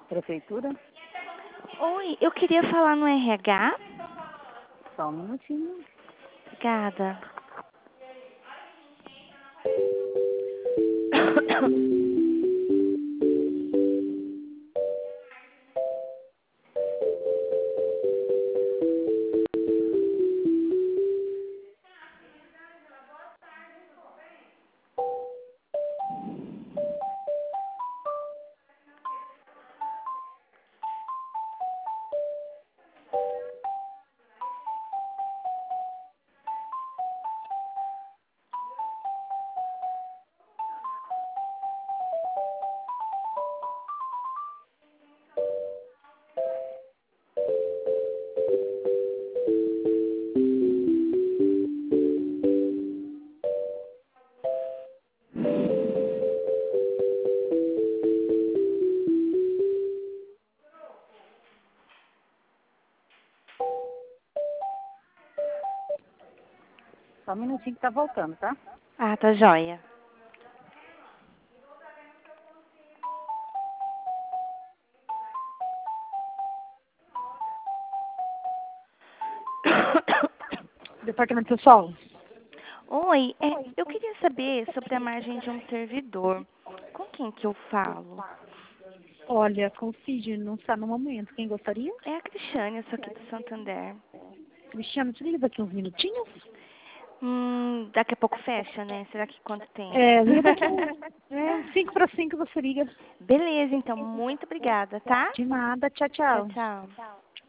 Prefeitura? Oi, eu queria falar no RH. Só um minutinho. Obrigada. Só um minutinho que tá voltando, tá? Ah, tá joia. Departamento pessoal. Oi, eu queria saber sobre a margem de um servidor. Com quem que eu falo? Olha, com o Cid não está no momento. Quem gostaria? É a Cristiane, eu sou aqui do Santander. Cristiano, te liga daqui uns minutinhos? Daqui a pouco fecha, né? Será que quanto tempo? Liga daqui uns 5 para 5 você liga. Beleza, então, muito obrigada, tá? De nada, tchau, Tchau, tchau. tchau.